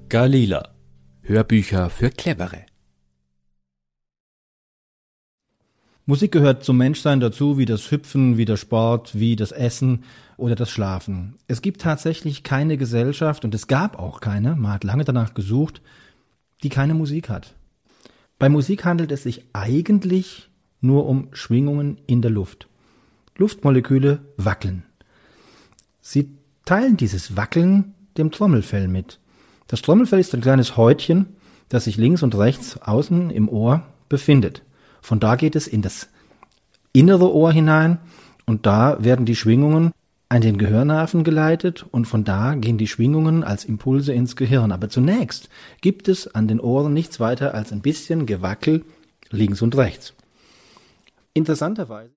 Galila. Hörbücher für Clevere. Musik gehört zum Menschsein dazu, wie das Hüpfen, wie der Sport, wie das Essen oder das Schlafen. Es gibt tatsächlich keine Gesellschaft, und es gab auch keine, man hat lange danach gesucht, die keine Musik hat. Bei Musik handelt es sich eigentlich nur um Schwingungen in der Luft. Luftmoleküle wackeln. Sie teilen dieses Wackeln dem Trommelfell mit. Das Trommelfell ist ein kleines Häutchen, das sich links und rechts außen im Ohr befindet. Von da geht es in das innere Ohr hinein und da werden die Schwingungen an den Gehörnerven geleitet und von da gehen die Schwingungen als Impulse ins Gehirn. Aber zunächst gibt es an den Ohren nichts weiter als ein bisschen Gewackel links und rechts. Interessanterweise